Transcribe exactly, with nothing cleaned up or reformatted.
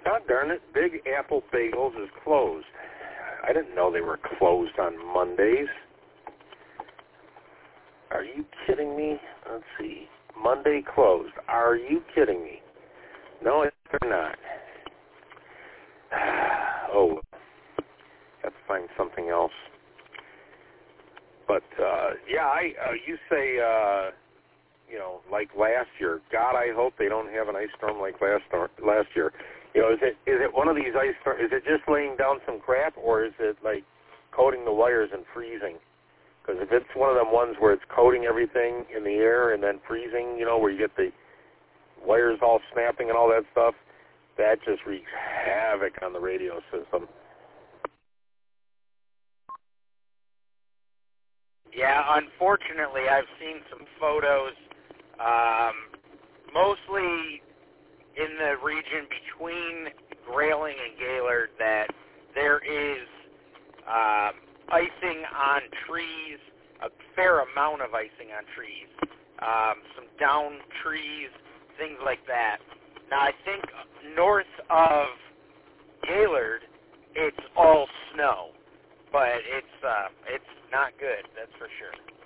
God darn it, Big Apple Bagels is closed. I didn't know they were closed on Mondays. Are you kidding me? Let's see. Monday closed. Are you kidding me? No, they're not. Oh, have to find something else. But, uh, yeah, I uh, you say, uh, you know, like last year. God, I hope they don't have an ice storm like last last year. You know, is it is it one of these ice storms? Is it just laying down some crap, or is it like coating the wires and freezing? Because if it's one of them ones where it's coating everything in the air and then freezing, you know, where you get the wires all snapping and all that stuff, that just wreaks havoc on the radio system. Yeah, unfortunately, I've seen some photos, um, mostly in the region between Grayling and Gaylord, that there is um, icing on trees, a fair amount of icing on trees, um, some down trees, things like that. Now, I think north of Gaylord, it's all snow, but it's uh, it's not good, that's for sure.